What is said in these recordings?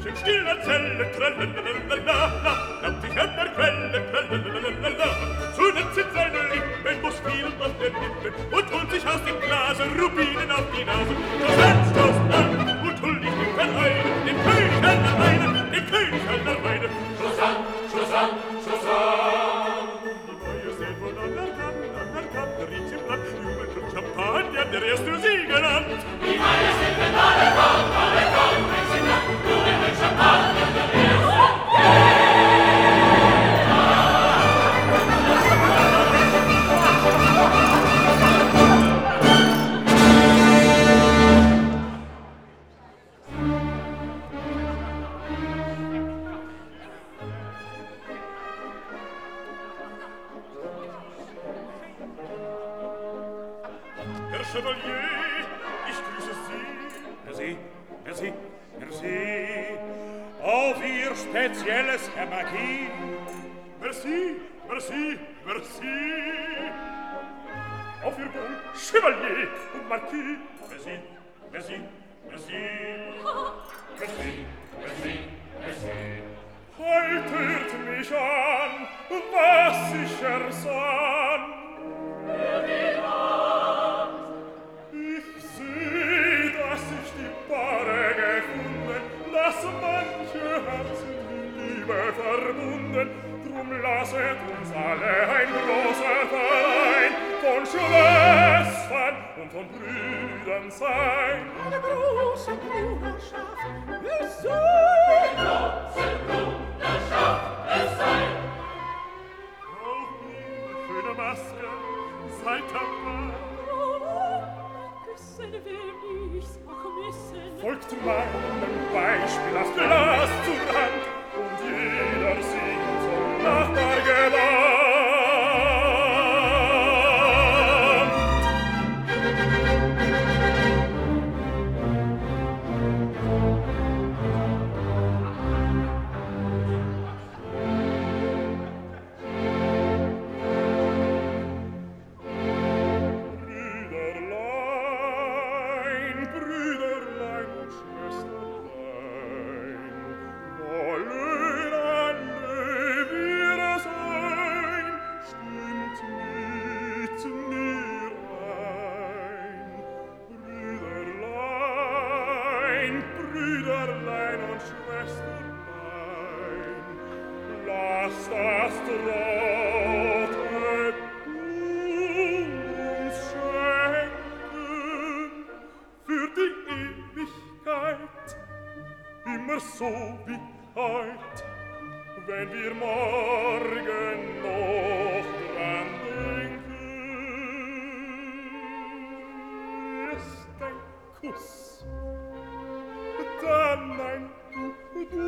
in stiller Zelle, tralalala, nappt sich an der Quelle, tralalala, zündet sich seine Lippen, muss spielen auf der Lippe und holt sich aus dem Glase Rubinen auf die Nase. Stoßt an und huldigt dem Vereine, dem König an der Weide, dem König an der Weide. Schluss an, Schluss an, Schluss an. Die Majestät von anerkannt, riecht im Land, jubelt und Champagner, der erste Sieg genannt. Die Majestät von anerkannt, riecht im Land, jubelt und Champagner, der erste Chevalier, ich grüße Sie. Merci, merci. Auf Ihr spezielles Herr Marquis. Merci. Auf Ihr Wohl, Chevalier und Marquis. Merci. Haltet mich an, was ich ersann. Ich seh, dass ich die Paare gefunden, dass manche Herzen in Liebe verbunden. Drum lasset uns alle ein großer Verein von Schwestern und von Brüdern sein. Eine große Bruderschaft ist so. große Bruderschaft es sei. Auch ihr, schöne Maske, seid tapfer. Küssen will ich's auch missen. Folgt meinem Beispiel das Glas zur Hand und jeder singt zum Nachbar gewandt. Brüderlein und Schwesterlein, wollen alle wir sein, stimmt mit mir ein. Brüderlein und Schwesterlein, lasst das Traute uns schenken für die Ewigkeit, immer so wie heut, wenn wir morgen noch dran denken. Ist ein Kuss, dann ein Du,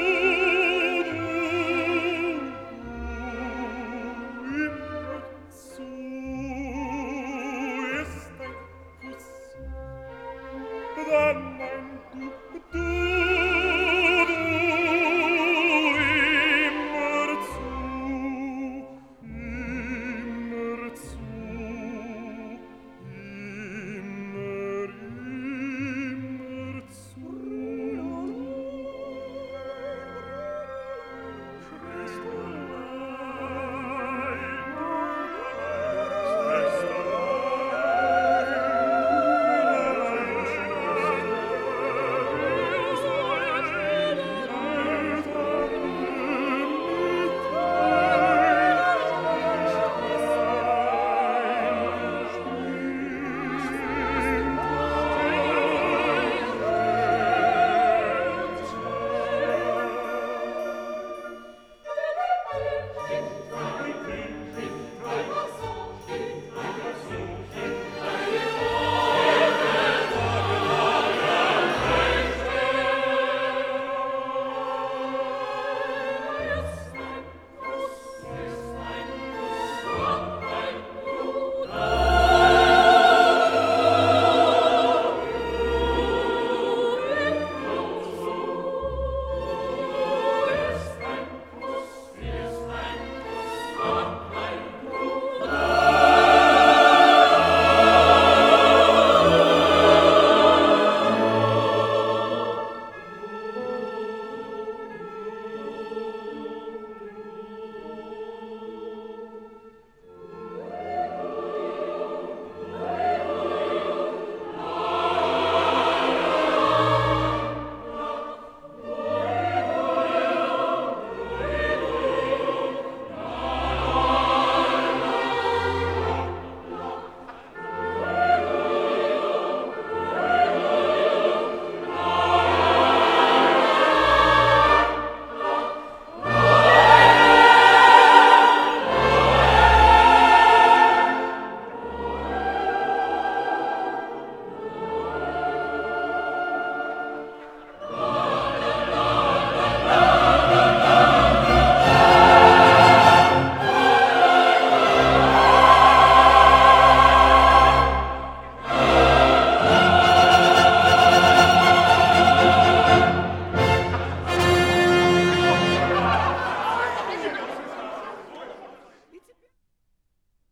immer zu. Ist ein Kuss, dann ein Du,